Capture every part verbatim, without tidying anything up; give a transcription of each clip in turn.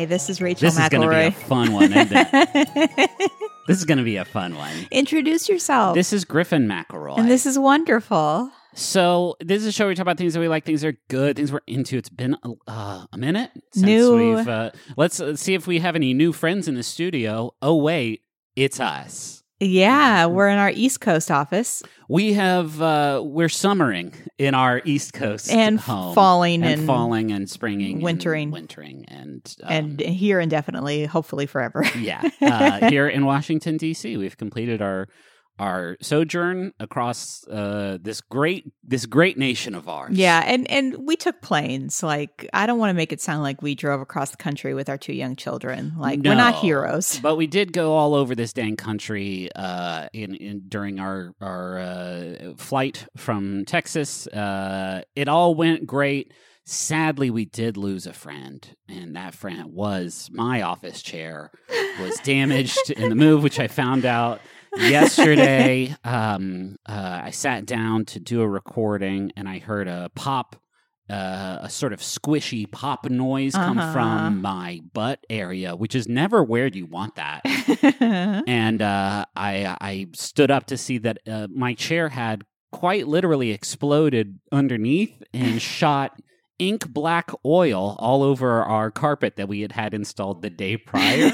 this is Rachel This is going to be McElroy. a fun one, isn't it? This is going to be a fun one. Introduce yourself. This is Griffin McElroy. and this is wonderful. So this is a show where we talk about things that we like, things that are good, things we're into. It's been uh, a minute since New. we've... Uh, let's uh, see if we have any new friends in the studio. Oh, wait. It's us. Yeah, we're in our East Coast office. We have... Uh, we're summering in our East Coast And home. falling and... and falling and springing. wintering. And wintering. And... Um, And here indefinitely, hopefully forever. yeah. Uh, here in Washington, D C, we've completed our... our sojourn across uh, this great this great nation of ours. Yeah, and, and we took planes. Like, I don't want to make it sound like we drove across the country with our two young children. Like, we're not No, heroes. But we did go all over this dang country uh, in, in during our our uh, flight from Texas. Uh, it all went great. Sadly, we did lose a friend, and that friend was my office chair was damaged in the move, which I found out yesterday. Um, uh, I sat down to do a recording, and I heard a pop, uh, a sort of squishy pop noise come Uh-huh. from my butt area, which is never where you want that. And uh, I I stood up to see that uh, my chair had quite literally exploded underneath and shot ink black oil all over our carpet that we had had installed the day prior.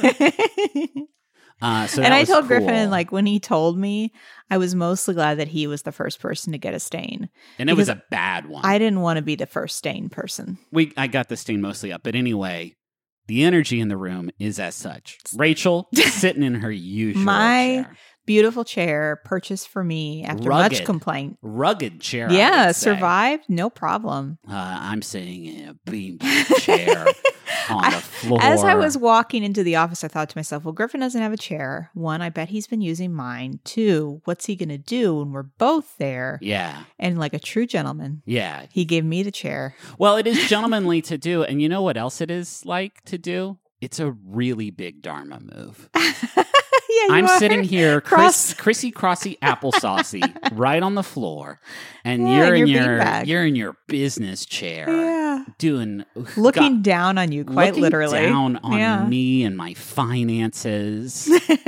Uh, so that and I was told cool. Griffin, like, when he told me, I was mostly glad that he was the first person to get a stain. and it was because a bad one. I didn't want to be the first stain person. we I got the stain mostly up, but anyway, the energy in the room is as such. Rachel sitting in her usual My chair. Beautiful chair purchased for me after Rugged. much complaint. Rugged chair. I Yeah, would say. survived, no problem. Uh, I'm sitting in a beanbag chair on the floor. As I was walking into the office, I thought to myself, well, Griffin doesn't have a chair. One, I bet he's been using mine. Two, what's he going to do when we're both there? Yeah, And like a true gentleman, yeah. he gave me the chair. Well, it is gentlemanly to do, and you know what else it is like to do? It's a really big Dharma move. Yeah, you I'm are. sitting here, Cross- Chris, Chrissy Crossy Applesaucy, right on the floor, and Yeah, you're in your your beanbag. you're in your business chair, Yeah. doing Looking God, down on you, quite looking literally. down on Yeah. me and my finances.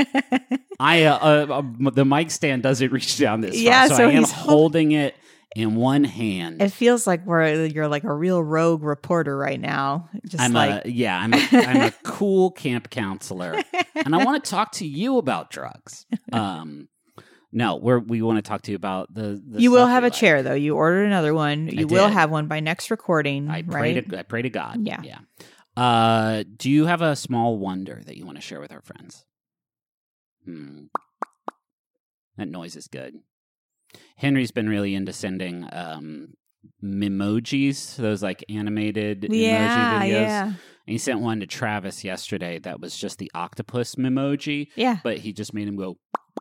I uh, uh, uh, the mic stand doesn't reach down this Yeah, far, so, so I am he's hol- holding it in one hand. It feels like we're you're like a real rogue reporter right now. Just I'm like a yeah, I'm a, I'm a cool camp counselor, and I want to talk to you about drugs. Um, no, we're we want to talk to you about the. the you will stuff have we a like. chair though. You ordered another one. You will did. have one by next recording. I pray right? to I pray to God. Yeah. yeah. Uh, do you have a small wonder that you want to share with our friends? Hmm. That noise is good. Henry's been really into sending um, memojis, those like animated Yeah, emoji videos. yeah, And he sent one to Travis yesterday that was just the octopus memoji, yeah. but he just made him go.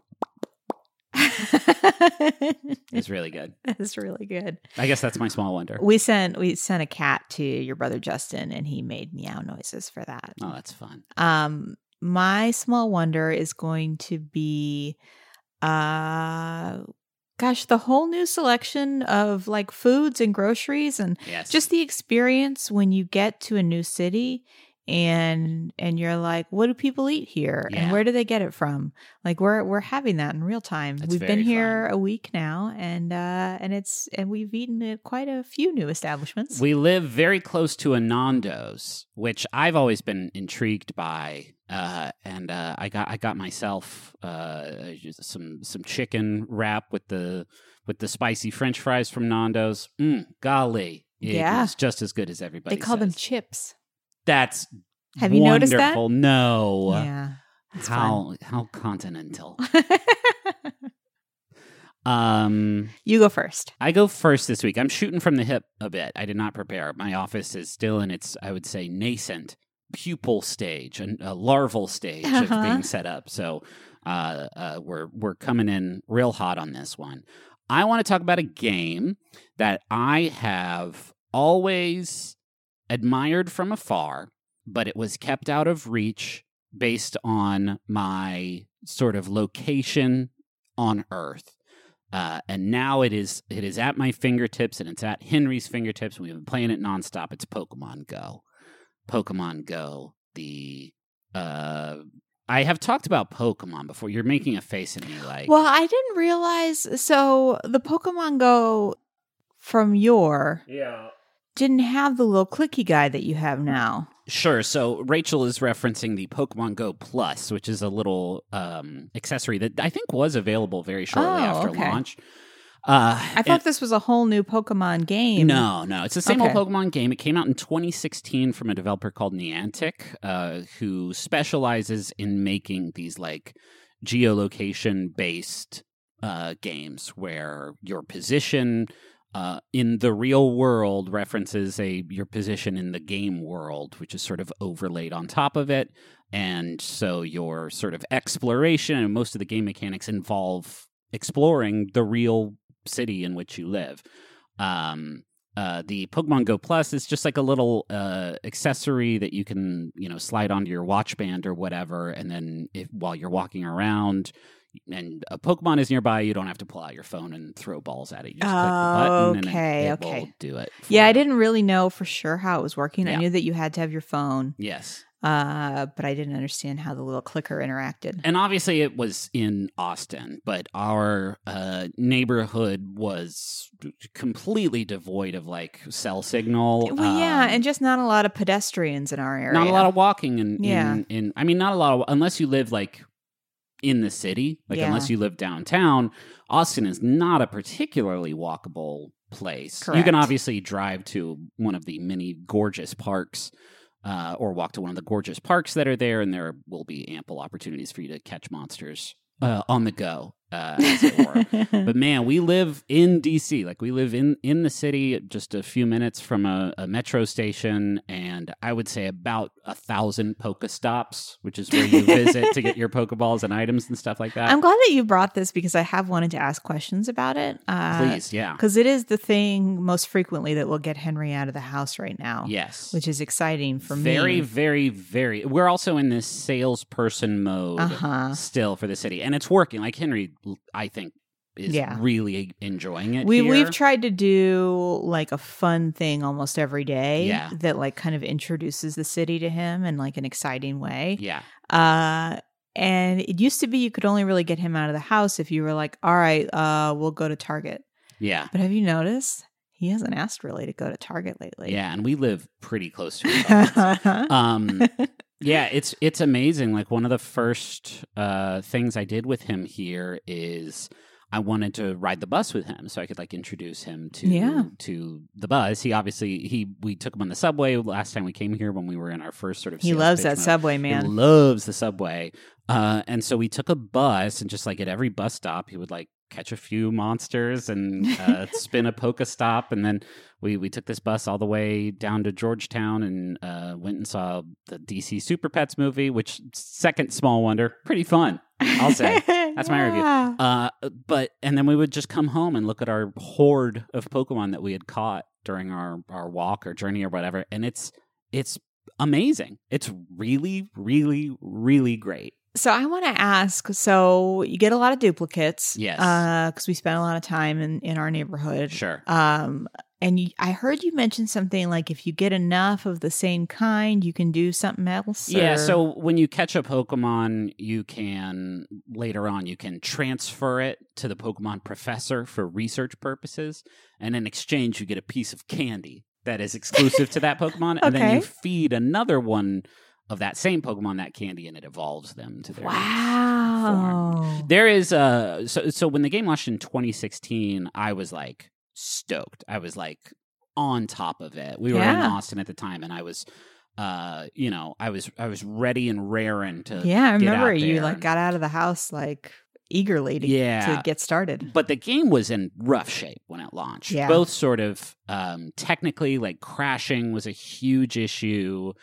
It's really good. That's really good. I guess that's my small wonder. We sent we sent a cat to your brother Justin, and he made meow noises for that. Oh, that's fun. Um, my small wonder is going to be, uh, gosh, the whole new selection of like foods and groceries, and Yes. just the experience when you get to a new city and and you're like, what do people eat here, Yeah. and where do they get it from? Like we're we're having that in real time. That's We've been very here fun. a week now, and uh, and it's and we've eaten at quite a few new establishments. We live very close to a Nando's, which I've always been intrigued by, uh, and uh, I got I got myself uh, just some some chicken wrap with the with the spicy French fries from Nando's. Mm, golly, it Yeah. is just as good as everybody. They call them says. chips. That's Have you noticed that? wonderful. No, Yeah, it's how how continental. um. You go first. I go first this week. I'm shooting from the hip a bit. I did not prepare. My office is still in its, I would say, nascent pupil stage, and a larval stage of Uh-huh. being set up. So uh, uh, we're we're coming in real hot on this one. I want to talk about a game that I have always admired from afar, but it was kept out of reach based on my sort of location on Earth. Uh, and now it is it is at my fingertips, and it's at Henry's fingertips. We've been playing it nonstop. It's Pokemon Go. Pokemon Go the uh I have talked about Pokemon before. You're making a face at me like Well, I didn't realize. So the Pokemon Go from yore yeah. didn't have the little clicky guy that you have now. Sure. So Rachel is referencing the Pokemon Go Plus, which is a little um, accessory that I think was available very shortly Oh, after okay. launch. Uh, I thought this was a whole new Pokemon game. No, no. It's the same Okay. old Pokemon game. It came out in twenty sixteen from a developer called Niantic, uh, who specializes in making these like geolocation-based uh, games where your position uh, in the real world references a your position in the game world, which is sort of overlaid on top of it. And so your sort of exploration and most of the game mechanics involve exploring the real city in which you live. Um, uh, the Pokemon Go Plus is just like a little uh, accessory that you can, you know, slide onto your watch band or whatever, and then if, while you're walking around and a Pokemon is nearby, you don't have to pull out your phone and throw balls at it. You just click the button and Okay, it, it okay. will do it. for Yeah, I you. didn't really know for sure how it was working. I Yeah. knew that you had to have your phone, Yes. uh, but I didn't understand how the little clicker interacted. And obviously it was in Austin, but our uh, neighborhood was completely devoid of like cell signal. Well, yeah, Um, and just not a lot of pedestrians in our area. not a lot of walking in, Yeah. in, in I mean, not a lot of, unless you live like in the city, like Yeah. unless you live downtown, Austin is not a particularly walkable place. You Correct. can obviously drive to one of the many gorgeous parks uh, or walk to one of the gorgeous parks that are there, and there will be ample opportunities for you to catch monsters uh, on the go, uh, as it were. But man, we live in D C. Like we live in, in the city, just a few minutes from a, a metro station, and I would say about a thousand Pokestops, which is where you visit to get your Pokeballs and items and stuff like that. I'm glad that you brought this because I have wanted to ask questions about it. Uh, Please, yeah. Because it is the thing most frequently that will get Henry out of the house right now. Yes. Which is exciting for very, me. very, very. We're also in this salesperson mode Uh-huh. still for the city, and it's working. Like Henry, I think, is Yeah. really enjoying it. We here. we've tried to do like a fun thing almost every day Yeah. that like kind of introduces the city to him in like an exciting way. Yeah. Uh and it used to be you could only really get him out of the house if you were like, all right, uh, we'll go to Target. Yeah. But have you noticed he hasn't asked really to go to Target lately? Yeah, and we live pretty close to each other. um, yeah, it's it's amazing. Like one of the first uh, things I did with him here is I wanted to ride the bus with him, so I could like introduce him to Yeah. to the bus. He obviously he we took him on the subway last time we came here when we were in our first sort of. He sales loves pitch that mode. subway, He man. loves the subway, uh, and so we took a bus and just like at every bus stop, he would like catch a few monsters and uh, spin a Pokestop, and then we we took this bus all the way down to Georgetown and uh, went and saw the D C Super Pets movie, which second small wonder, pretty fun, I'll say. That's my review. Yeah. Uh, but and then we would just come home and look at our horde of Pokemon that we had caught during our, our walk or journey or whatever, and it's it's amazing. It's really, really, really great. So I want to ask, so you get a lot of duplicates. Yes. Because we spend a lot of time in, in our neighborhood. Sure. Um, and you, I heard you mention something like if you get enough of the same kind, you can do something else. Yeah, or- so when you catch a Pokemon, you can, later on, you can transfer it to the Pokemon professor for research purposes, and in exchange, you get a piece of candy that is exclusive to that Pokemon, and then you Okay. feed another one of that same Pokemon that candy, and it evolves them to their Wow. There is uh so so when the game launched in twenty sixteen, I was like stoked. I was like on top of it. We were in Yeah. Austin at the time, and I was uh you know, I was I was ready and raring to Yeah, I get remember out you there like and- got out of the house like eagerly to, Yeah. to get started. But the game was in rough shape when it launched. Yeah. Both sort of um, technically, like crashing was a huge issue.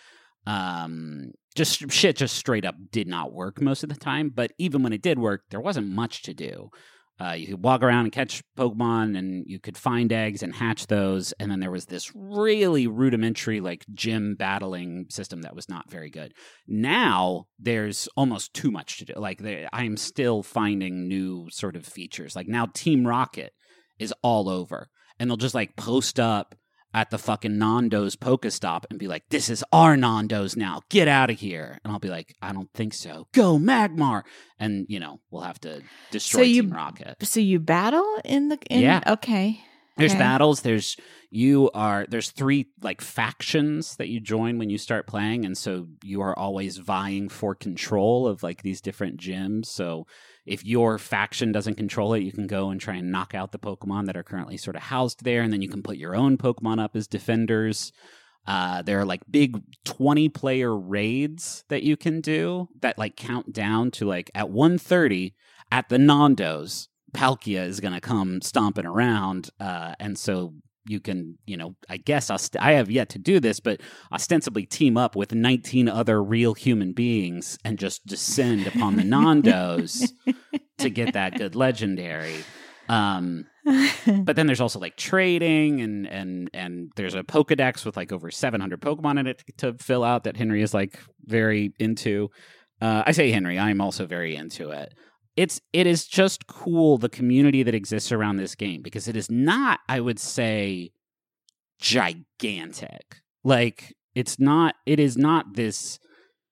Um, just shit, just straight up did not work most of the time. But even when it did work, there wasn't much to do. Uh, you could walk around and catch Pokemon, and you could find eggs and hatch those. And then there was this really rudimentary, like gym battling system that was not very good. Now there's almost too much to do. Like there, I'm still finding new sort of features. Like now, Team Rocket is all over, and they'll just like post up at the fucking Nando's Pokestop and be like, this is our Nando's now. Get out of here. And I'll be like, I don't think so. Go Magmar. And, you know, we'll have to destroy So you- Team Rocket. So you battle in the in, Yeah. Okay. There's Okay. battles. There's you are there's three like factions that you join when you start playing, and so you are always vying for control of like these different gyms. So if your faction doesn't control it, you can go and try and knock out the Pokemon that are currently sort of housed there, and then you can put your own Pokemon up as defenders. Uh, there are like big twenty player raids that you can do that like count down to like at one thirty at the Nando's. Palkia is going to come stomping around, uh, and so you can, you know, I guess ost- I have yet to do this, but ostensibly team up with nineteen other real human beings and just descend upon the Nandos to get that good legendary. Um, but then there's also like trading, and and and there's a Pokedex with like over seven hundred Pokemon in it to fill out that Henry is like very into. Uh, I say Henry, I'm also very into it. It's it is just cool, the community that exists around this game, because it is not, I would say, gigantic. Like it's not it is not this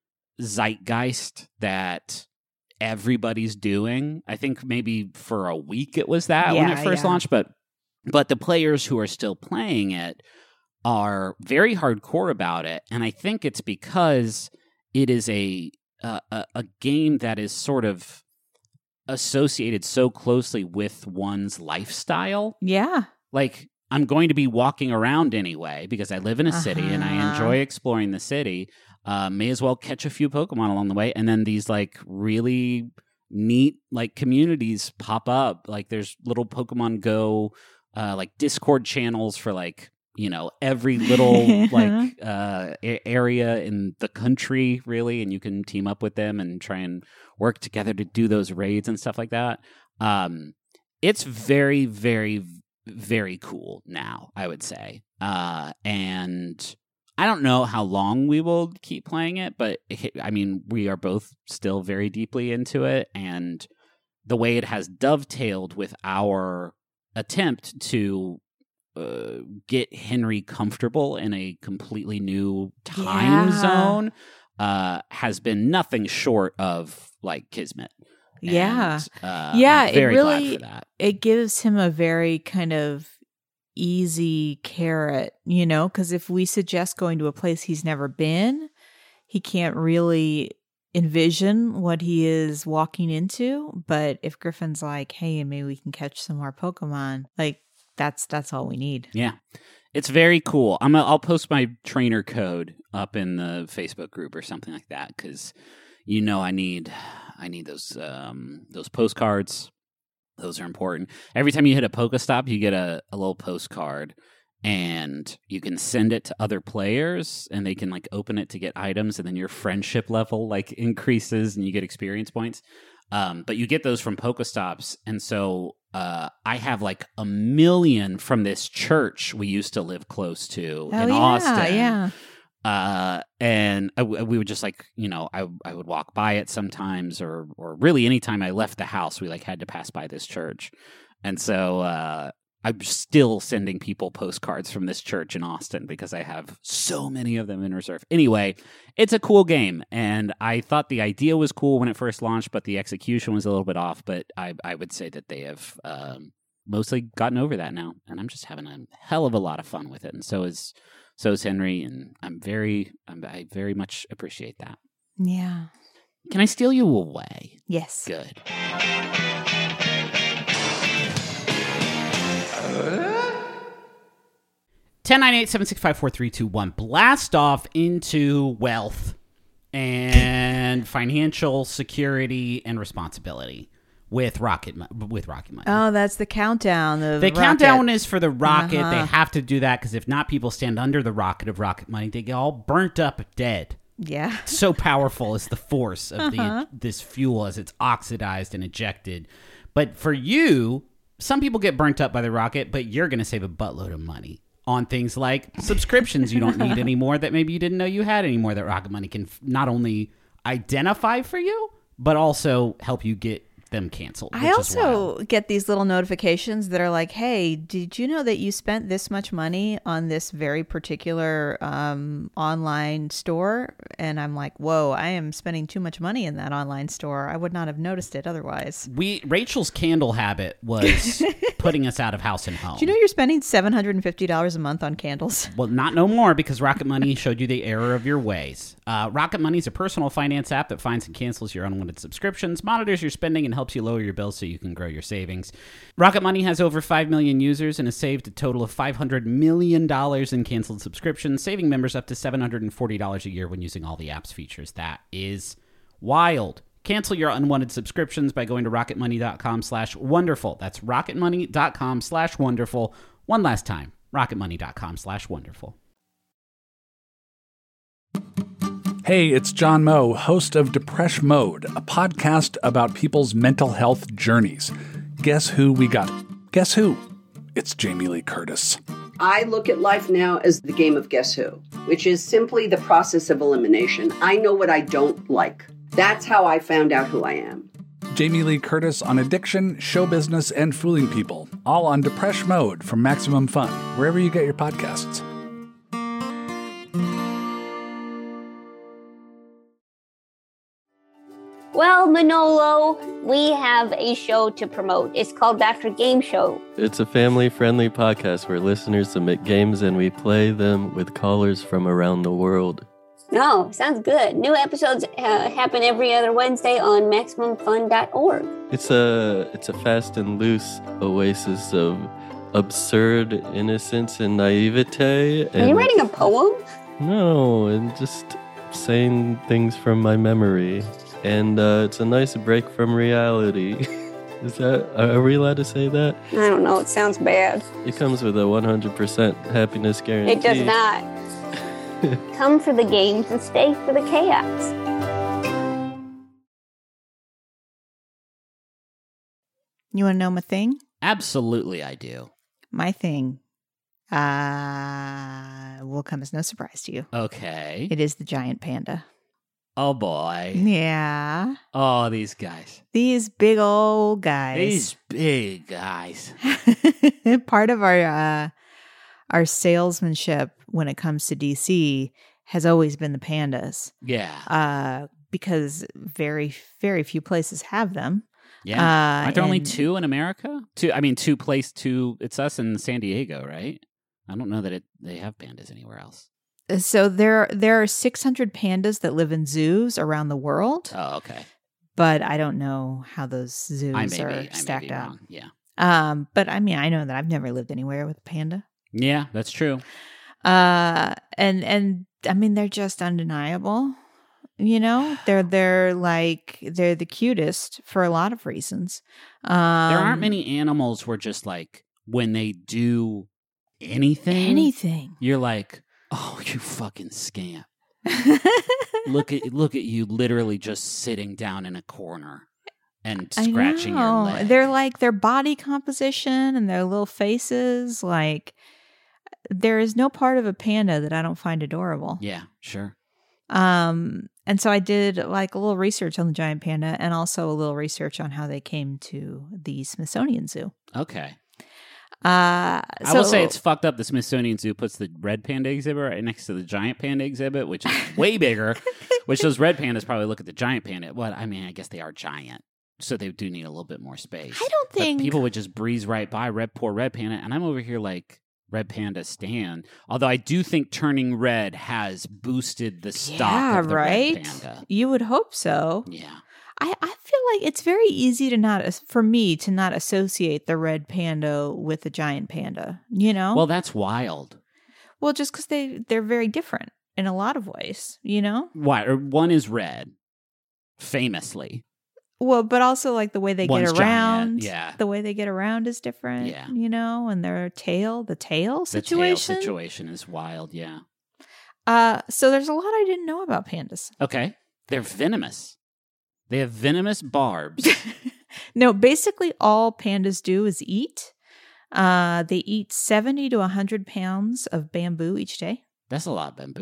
zeitgeist that everybody's doing. I think maybe for a week it was that when Yeah, it first yeah. launched, but but the players who are still playing it are very hardcore about it, and I think it's because it is a a, a, a game that is sort of associated so closely with one's lifestyle. Yeah. Like, I'm going to be walking around anyway because I live in a city and I Uh-huh. enjoy exploring the city. Uh, may as well catch a few Pokemon along the way. And then these like really neat like communities pop up. Like there's little Pokemon Go uh, like Discord channels for like, you know, every little like uh, a- area in the country, really, and you can team up with them and try and work together to do those raids and stuff like that. Um, it's very, very, very cool now, I would say. Uh, and I don't know how long we will keep playing it, but it, I mean, we are both still very deeply into it, and the way it has dovetailed with our attempt to Uh, get Henry comfortable in a completely new time Yeah. zone uh, has been nothing short of like kismet. Yeah. And, uh, Yeah, I'm it very really- glad for that. It gives him a very kind of easy carrot, you know, because if we suggest going to a place he's never been, he can't really envision what he is walking into. But if Griffin's like, hey, maybe we can catch some more Pokemon, like that's that's all we need. Yeah, it's very cool. I'm a, I'll post my trainer code up in the Facebook group or something like that because you know I need I need those um, those postcards. Those are important. Every time you hit a Pokestop, you get a, a little postcard, and you can send it to other players, and they can like open it to get items, and then your friendship level like increases, and you get experience points. Um, but you get those from Pokestops, and so uh, I have like a million from this church we used to live close to Oh in yeah, Austin. yeah. Uh, and I, we would just like, you know, I I would walk by it sometimes, or or really anytime I left the house, we like had to pass by this church, and so uh, I'm still sending people postcards from this church in Austin because I have so many of them in reserve. Anyway, it's a cool game, and I thought the idea was cool when it first launched, but the execution was a little bit off. But I I would say that they have um, mostly gotten over that now, and I'm just having a hell of a lot of fun with it, and so is. So is Henry, and I'm very, I'm, I very much appreciate that. Yeah. Can I steal you away? Yes. Good. ten nine eight seven six five four three two one. Blast off into wealth and financial security and responsibility with Rocket Mo- with Rocket Money. Oh, that's the countdown. Of The rocket. countdown is for the rocket. Uh-huh. They have to do that because if not, people stand under the rocket of Rocket Money. They get all burnt up, dead. Yeah. So powerful is the force of Uh-huh. the this fuel as it's oxidized and ejected. But for you, some people get burnt up by the rocket, but you're going to save a buttload of money on things like subscriptions you don't need anymore that maybe you didn't know you had anymore that Rocket Money can f- not only identify for you, but also help you get them canceled. I also get these little notifications that are like, hey, did you know that you spent this much money on this very particular um, online store? And I'm like, whoa, I am spending too much money in that online store. I would not have noticed it otherwise. We Rachel's candle habit was putting us out of house and home. Do you know you're spending seven hundred fifty dollars a month on candles? Well, not no more, because Rocket Money showed you the error of your ways. Uh, Rocket Money is a personal finance app that finds and cancels your unwanted subscriptions, monitors your spending, and helps you lower your bills so you can grow your savings. Rocket Money has over five million users and has saved a total of five hundred million dollars in canceled subscriptions, saving members up to seven hundred forty dollars a year when using all the app's features. That is wild. Cancel your unwanted subscriptions by going to rocketmoney.com slash wonderful. That's rocketmoney.com slash wonderful. One last time, rocketmoney.com slash wonderful. Hey, it's John Moe, host of Depresh Mode, a podcast about people's mental health journeys. Guess who we got? Guess who? It's Jamie Lee Curtis. I look at life now as the game of Guess Who, which is simply the process of elimination. I know what I don't like. That's how I found out who I am. Jamie Lee Curtis on addiction, show business, and fooling people. All on Depresh Mode from Maximum Fun, wherever you get your podcasts. Well, Manolo, we have a show to promote. It's called Doctor Game Show. It's a family-friendly podcast where listeners submit games and we play them with callers from around the world. No, sounds good. New episodes uh, happen every other Wednesday on maximum fun dot org. It's a it's a fast and loose oasis of absurd innocence and naivete. And Are you writing a poem? No, and just saying things from my memory. And uh, it's a nice break from reality. Is that, are we allowed to say that? I don't know. It sounds bad. It comes with a one hundred percent happiness guarantee. It does not. Come for the games and stay for the chaos. You want to know my thing? Absolutely, I do. My thing uh, will come as no surprise to you. Okay. It is the giant panda. Oh, boy. Yeah. Oh, these guys. These big old guys. These big guys. Part of our uh, our salesmanship when it comes to D C has always been the pandas. Yeah. Uh, because very, very few places have them. Yeah. Uh, Aren't there only and- two in America? Two. I mean, two place two. It's us in San Diego, right? I don't know that it they have pandas anywhere else. So there, there are six hundred pandas that live in zoos around the world. Oh, okay. But I don't know how those zoos I may are be, I may stacked be up. wrong. Yeah. Um, but I mean, I know that I've never lived anywhere with a panda. Yeah, that's true. Uh, and and I mean, they're just undeniable. You know, they're they're like they're the cutest for a lot of reasons. Um, There aren't many animals where just like when they do anything, anything. you're like, oh, you fucking scamp. Look at look at you, literally just sitting down in a corner and scratching I know. your leg. They're like their body composition and their little faces. Like there is no part of a panda that I don't find adorable. Yeah, sure. Um, and so I did like a little research on the giant panda and also a little research on how they came to the Smithsonian Zoo. Okay. Uh, I will say it's fucked up. The Smithsonian Zoo puts the red panda exhibit right next to the giant panda exhibit, which is way bigger. Which those red pandas probably look at the giant panda. Well, I mean, I guess they are giant, so they do need a little bit more space. I don't But think people would just breeze right by red, poor red panda, and I'm over here like red panda stan. Although I do think turning red has boosted the stock yeah, of the right? red panda. You would hope so. Yeah. I, I feel like it's very easy to not, for me, to not associate the red panda with the giant panda, you know? Well, that's wild. Well, just because they, they're very different in a lot of ways, you know? Why? Or one is red, famously. Well, but also like the way they One's get around. giant, yeah. The way they get around is different, Yeah. you know? And their tail, the tail The situation. tail situation is wild, yeah. Uh, so there's a lot I didn't know about pandas. Okay. They're venomous. They have venomous barbs. No, basically all pandas do is eat. Uh, they eat seventy to one hundred pounds of bamboo each day. That's a lot of bamboo.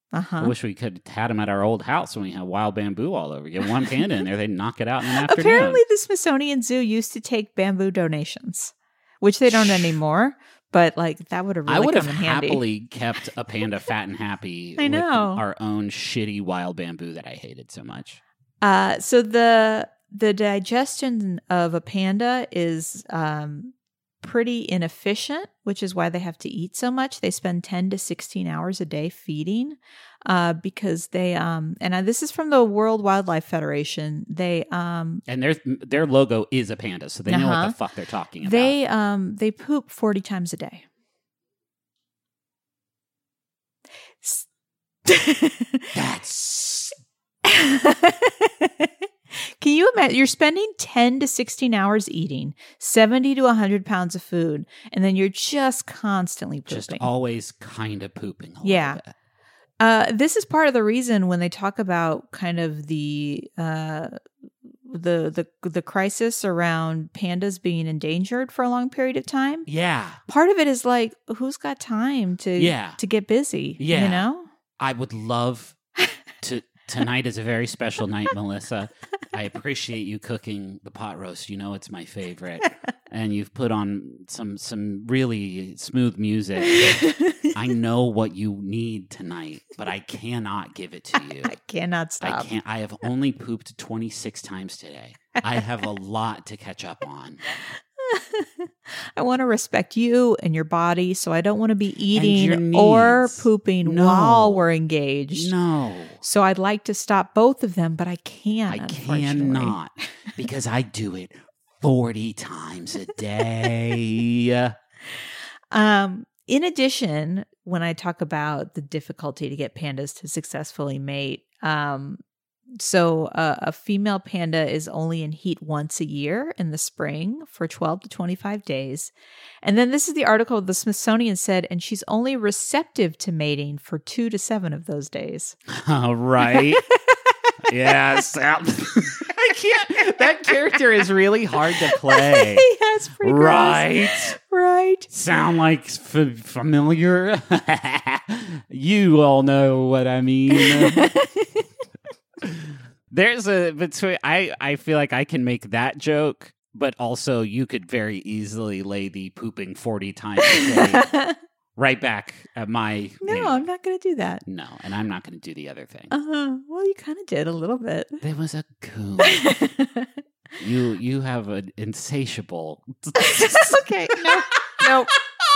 Uh-huh. I wish we could have had them at our old house when we had wild bamboo all over. Get one panda in there, they'd knock it out in an afternoon. Apparently, the Smithsonian Zoo used to take bamboo donations, which they don't anymore. But like that would have really I would come have in handy. happily kept a panda fat and happy I know. with our own shitty wild bamboo that I hated so much. Uh, so the the digestion of a panda is um, pretty inefficient, which is why they have to eat so much. They spend ten to sixteen hours a day feeding uh, because they, um, and uh, this is from the World Wildlife Federation. They, um, And their their logo is a panda, so they know Uh-huh. what the fuck they're talking about. they, um, they poop forty times a day. S- That's Can you imagine? You're spending ten to sixteen hours eating seventy to one hundred pounds of food, and then you're just constantly pooping. just always kind of pooping a Yeah. little bit. Uh, this is part of the reason when they talk about kind of the uh, the the the crisis around pandas being endangered for a long period of time. Yeah. Part of it is like, who's got time to Yeah. to get busy? Yeah. You know. I would love to. Tonight is a very special night, Melissa. I appreciate you cooking the pot roast. You know it's my favorite. And you've put on some some really smooth music. I know what you need tonight, but I cannot give it to you. I cannot stop. I can't. I have only pooped twenty-six times today. I have a lot to catch up on. I want to respect you and your body, so I don't want to be eating your or needs. pooping No. while we're engaged. No. So I'd like to stop both of them, but I can't. I unfortunately. cannot because I do it forty times a day. Um, in addition, when I talk about the difficulty to get pandas to successfully mate, um, so uh, a female panda is only in heat once a year in the spring for twelve to twenty-five days. And then this is the article the Smithsonian said, and she's only receptive to mating for two to seven of those days. All right. Yes. I can't. That character is really hard to play. Yeah, it's pretty gross. Right. Right. Sound like f- familiar? You all know what I mean. There's a between. I I feel like I can make that joke, but also you could very easily lay the pooping forty times a day right back at my. No, I'm not going to do that. No, and I'm not going to do the other thing. Uh, well, you kind of did a little bit. There was a coon. you you have an insatiable. Okay, no, no.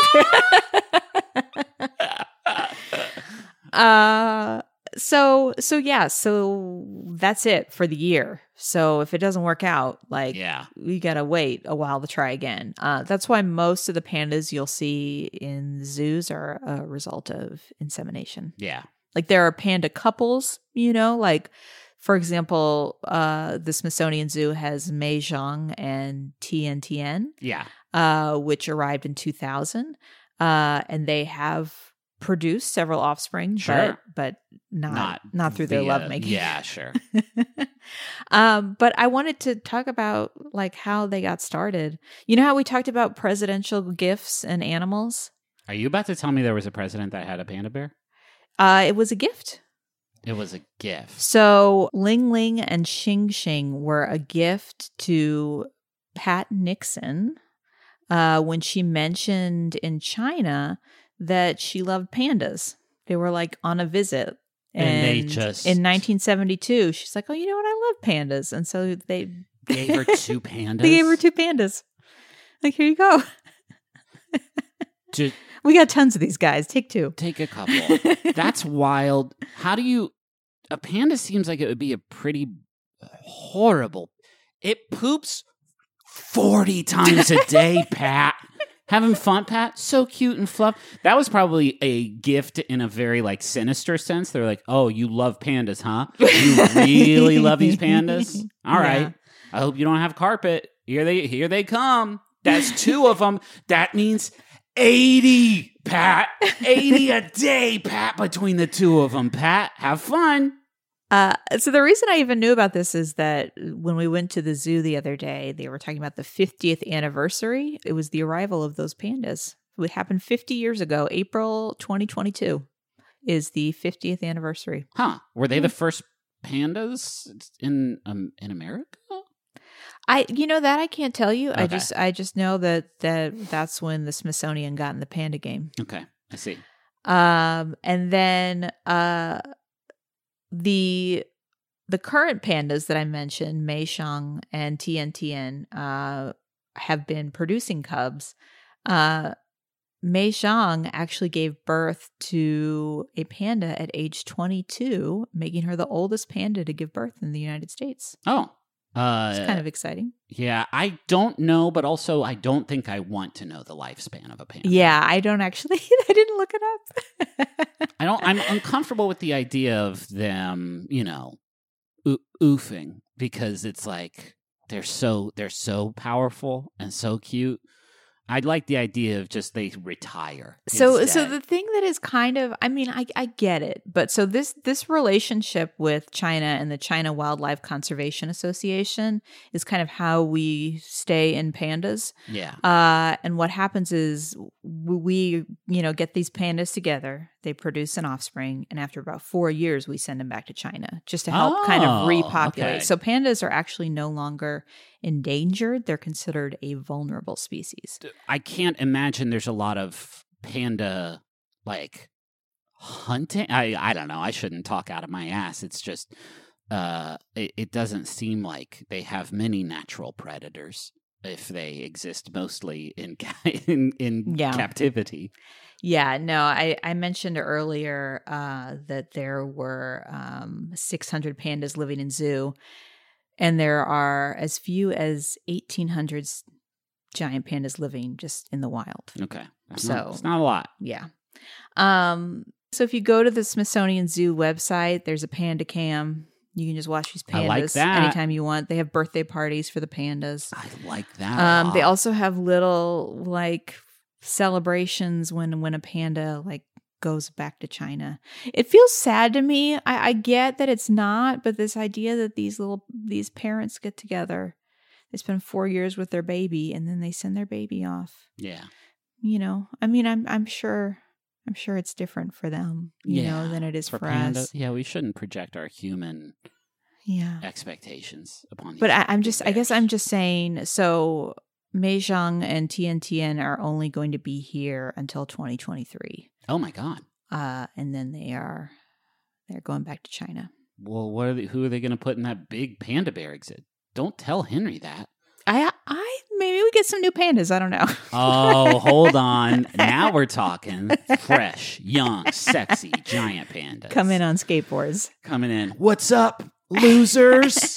uh, so so yeah, so that's it for the year. So if it doesn't work out, like Yeah. we gotta wait a while to try again. Uh, that's why most of the pandas you'll see in zoos are a result of insemination. Yeah. Like there are panda couples, you know, like for example, uh, the Smithsonian Zoo has Mei Zhang and Tian Tian, Yeah. uh, which arrived in two thousand, uh, and they have produced several offspring, Sure. but but not Not not, through their via- lovemaking. Yeah, sure. um, but I wanted to talk about like how they got started. You know how we talked about presidential gifts and animals? Are you about to tell me there was a president that had a panda bear? Uh, it was a gift. It was a gift. So Ling Ling and Xing Xing were a gift to Pat Nixon uh, when she mentioned in China that she loved pandas. They were like on a visit. And they just- in nineteen seventy-two, she's like, "Oh, you know what? I love pandas," and so they Gave her two pandas. they gave her two pandas. Like, here you go. To We got tons of these guys. Take two. take a couple. That's wild. How do you? A panda seems like it would be a pretty horrible. It poops forty times a day, Pat. Having fun, Pat? So cute and fluff. That was probably a gift in a very like sinister sense. They're like, "Oh, you love pandas, huh? You really love these pandas? All right. Yeah. I hope you don't have carpet. Here they here they come. That's two of them. That means eighty, Pat. eighty a day, Pat, between the two of them. Pat, have fun." Uh, so the reason I even knew about this is that when we went to the zoo the other day, they were talking about the fiftieth anniversary. It was the arrival of those pandas. It happened fifty years ago, April twenty twenty-two. is the fiftieth anniversary. Huh. Were they the first pandas in um, in America? I, you know, that I can't tell you. I Okay. just, I just know that that that's when the Smithsonian got in the panda game. Okay, I see. Um, and then uh, the the current pandas that I mentioned, Meishang and Tian Tian, uh, have been producing cubs. Uh, Meishang actually gave birth to a panda at age twenty-two, making her the oldest panda to give birth in the United States. Oh. Uh, It's kind of exciting. Yeah, I don't know, but also I don't think I want to know the lifespan of a panda. Yeah, I don't actually. I didn't look it up. I don't. I'm uncomfortable with the idea of them, you know, oo- oofing because it's like they're so they're so powerful and so cute. I'd like the idea of just they retire. So, so instead. the thing that is kind of, I mean, I, I get it, but so this this relationship with China and the China Wildlife Conservation Association is kind of how we stay in pandas. yeah, Uh, and what happens is we, you know, get these pandas together. They produce an offspring, and after about four years, we send them back to China just to help kind of Oh, repopulate. okay. So pandas are actually no longer endangered; they're considered a vulnerable species. I can't imagine there's a lot of panda like hunting. I I don't know. I shouldn't talk out of my ass. It's just uh, it, it doesn't seem like they have many natural predators if they exist mostly in ca- in, in Yeah. captivity. Yeah, no, I, I mentioned earlier uh, that there were um, six hundred pandas living in zoo, and there are as few as eighteen hundred s- giant pandas living just in the wild. Okay, That's So- not, it's not a lot. Yeah. Um, so if you go to the Smithsonian Zoo website, there's a panda cam. You can just watch these I pandas like that. anytime you want. They have birthday parties for the pandas. I like that. Um, a they lot. also have little like celebrations when when a panda like goes back to China. It feels sad to me. I, I get that it's not, but this idea that these little these parents get together, they spend four years with their baby, and then they send their baby off. yeah. You know, I mean, I'm I'm sure I'm sure it's different for them, you Yeah, know, than it is for, panda. us. Yeah, we shouldn't project our human Yeah. expectations upon. These But I, I'm big just, I guess bears. I'm just saying, so Meizhang and Tian Tian are only going to be here until twenty twenty-three. Oh my god. Uh, and then they are, they're going back to China. Well, what are they, who are they going to put in that big panda bear exhibit? Don't tell Henry that. I, I, maybe we get some new pandas. I don't know. Oh, hold on. Now we're talking fresh, young, sexy, giant pandas. Come in on skateboards. Coming in. What's up, losers?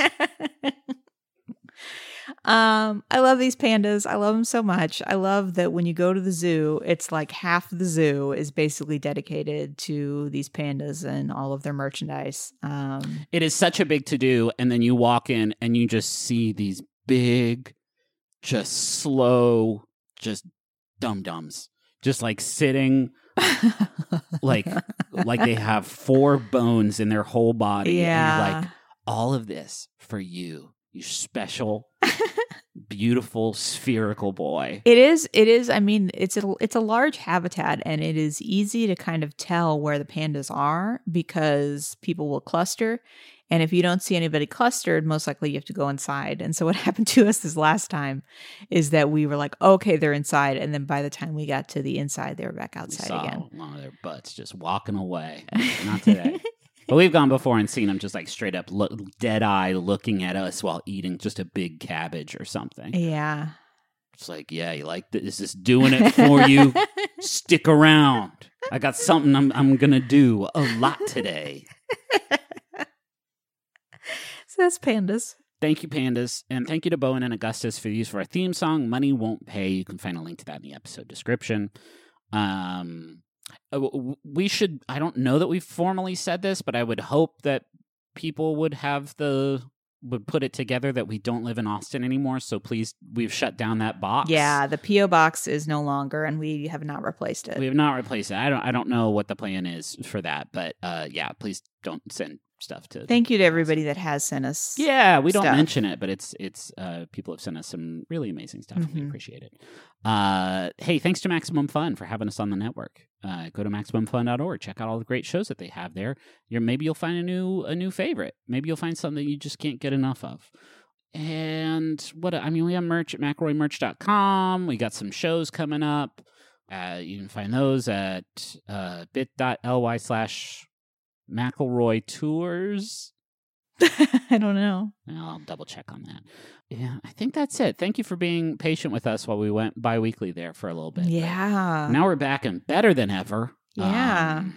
Um, I love these pandas. I love them so much. I love that when you go to the zoo, it's like half the zoo is basically dedicated to these pandas and all of their merchandise. Um, It is such a big to do, and then you walk in and you just see these big, just slow, just dum dums, just like sitting, like like they have four bones in their whole body. yeah. And you're like, all of this for you, you special, beautiful, spherical boy. It is. It is. I mean, it's a it's a large habitat, and it is easy to kind of tell where the pandas are because people will cluster. And if you don't see anybody clustered, most likely you have to go inside. And so what happened to us this last time is that we were like, okay, they're inside, and then by the time we got to the inside, they were back We outside saw again. one of their butts just walking away. Not today. But we've gone before and seen them just like straight up look, dead eye looking at us while eating just a big cabbage or something. Yeah. It's like, yeah, you like this? Is this doing it for you? Stick around. I got something I'm I'm gonna do a lot today. So that's pandas. Thank you, pandas, and thank you to Bowen and Augustus for the use for our theme song. Money Won't Pay. You can find a link to that in the episode description. Um, uh, w- we should. I don't know that we've formally said this, but I would hope that people would have the would put it together that we don't live in Austin anymore. So please, we've shut down that box. Yeah, the P O box is no longer, and we have not replaced it. We have not replaced it. I don't. I don't know what the plan is for that, but uh, yeah, please don't send stuff to. Thank you to everybody that has sent us. Yeah, we don't stuff. mention it, but it's it's uh, people have sent us some really amazing stuff, and we Mhm. appreciate it. Uh, hey, thanks to Maximum Fun for having us on the network. Uh, go to maximum fun dot org. Check out all the great shows that they have there. You're, maybe you'll find a new a new favorite. Maybe you'll find something you just can't get enough of. And what I mean, we have merch at mcelroy merch dot com. We got some shows coming up. Uh, you can find those at uh, bit.ly slash McElroy Tours. I don't know. I'll double check on that. Yeah, I think that's it. Thank you for being patient with us while we went bi-weekly there for a little bit. Yeah. Now we're back and better than ever. Yeah. Um,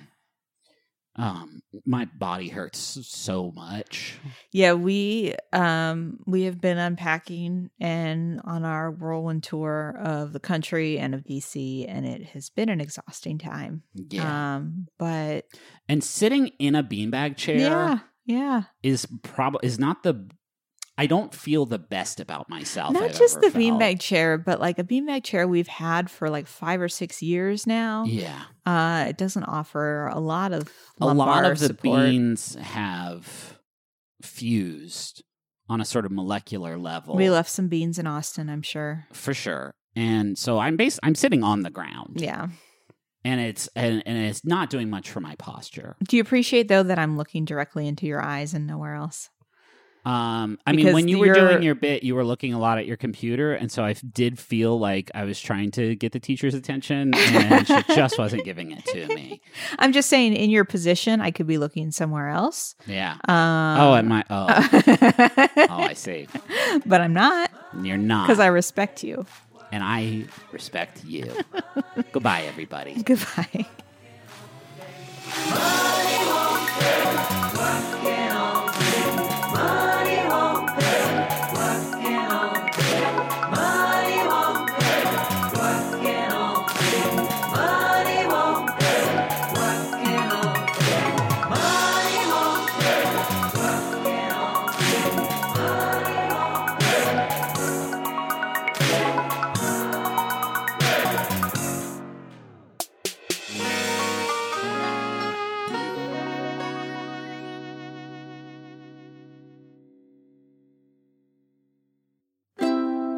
um, my body hurts so much. Yeah, we um we have been unpacking and on our whirlwind tour of the country and of D C, and it has been an exhausting time. Yeah. Um, but And sitting in a beanbag chair yeah, yeah. is probably is not the. I don't feel the best about myself. Not I've just ever the felt. beanbag chair, but like a beanbag chair we've had for like five or six years now. Yeah. Uh, it doesn't offer a lot of A lot lumbar of the support. beans have fused on a sort of molecular level. We left some beans in Austin, I'm sure. For sure. And so I'm bas- I'm sitting on the ground. Yeah. And it's and, and it's not doing much for my posture. Do you appreciate though that I'm looking directly into your eyes and nowhere else? Um, I mean, Because when you were you're- doing your bit, you were looking a lot at your computer, and so I f- did feel like I was trying to get the teacher's attention, and she just wasn't giving it to me. I'm just saying, in your position, I could be looking somewhere else. Yeah. Um, oh, at my oh, oh, I see. But I'm not You're not, because I respect you. and I respect you. Goodbye, everybody. Goodbye.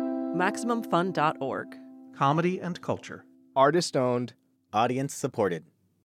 maximum fun dot org. Comedy and culture. Artist owned, audience supported.